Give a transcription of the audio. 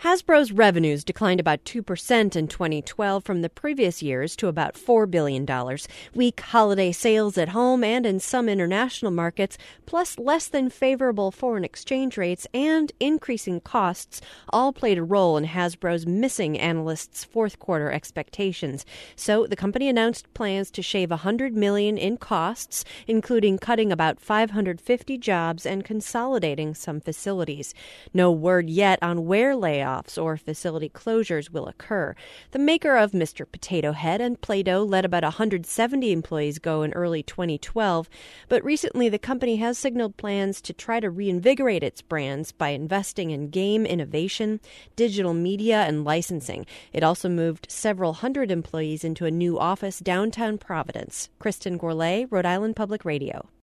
Hasbro's revenues declined about 2% in 2012 from the previous years to about $4 billion. Weak holiday sales at home and in some international markets, plus less than favorable foreign exchange rates and increasing costs, all played a role in Hasbro's missing analysts' fourth quarter expectations. So the company announced plans to shave $100 million in costs, including cutting about 550 jobs and consolidating some facilities. No word yet on where layoffs or facility closures will occur. The maker of Mr. Potato Head and Play-Doh let about 170 employees go in early 2012, but recently the company has signaled plans to try to reinvigorate its brands by investing in game innovation, digital media, and licensing. It also moved several hundred employees into a new office downtown Providence. Kristen Gourlay, Rhode Island Public Radio.